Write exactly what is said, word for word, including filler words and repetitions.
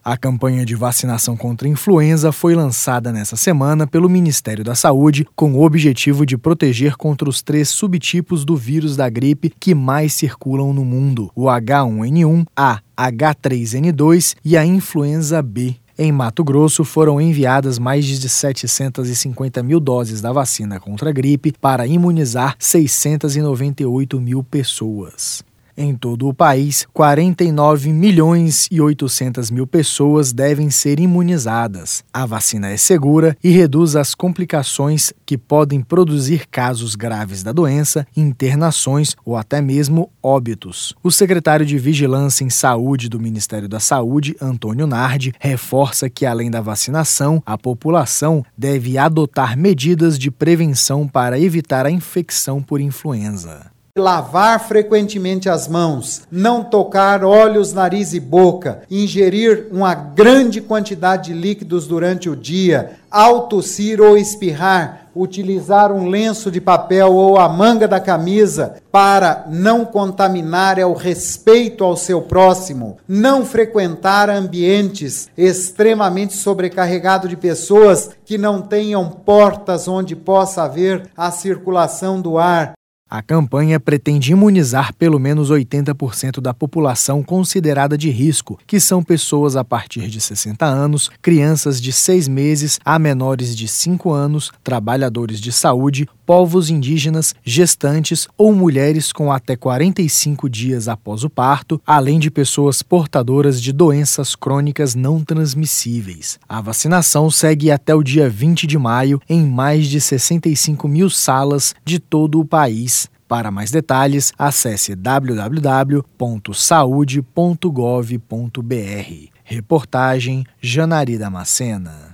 A campanha de vacinação contra a influenza foi lançada nesta semana pelo Ministério da Saúde com o objetivo de proteger contra os três subtipos do vírus da gripe que mais circulam no mundo: o agá um ene um, a agá três ene dois e a influenza B. Em Mato Grosso, foram enviadas mais de setecentas e cinquenta mil doses da vacina contra a gripe para imunizar seiscentas e noventa e oito mil pessoas. Em todo o país, quarenta e nove milhões e oitocentas mil pessoas devem ser imunizadas. A vacina é segura e reduz as complicações que podem produzir casos graves da doença, internações ou até mesmo óbitos. O secretário de Vigilância em Saúde do Ministério da Saúde, Antônio Nardi, reforça que, além da vacinação, a população deve adotar medidas de prevenção para evitar a infecção por influenza. Lavar frequentemente as mãos, não tocar olhos, nariz e boca, ingerir uma grande quantidade de líquidos durante o dia, ao tossir ou espirrar, utilizar um lenço de papel ou a manga da camisa para não contaminar é o respeito ao seu próximo, não frequentar ambientes extremamente sobrecarregados de pessoas que não tenham portas onde possa haver a circulação do ar. A campanha pretende imunizar pelo menos oitenta por cento da população considerada de risco, que são pessoas a partir de sessenta anos, crianças de seis meses a menores de cinco anos, trabalhadores de saúde, povos indígenas, gestantes ou mulheres com até quarenta e cinco dias após o parto, além de pessoas portadoras de doenças crônicas não transmissíveis. A vacinação segue até o dia vinte de maio em mais de sessenta e cinco mil salas de todo o país. Para mais detalhes, acesse w w w ponto saude ponto gov ponto b r. Reportagem Janari Damascena.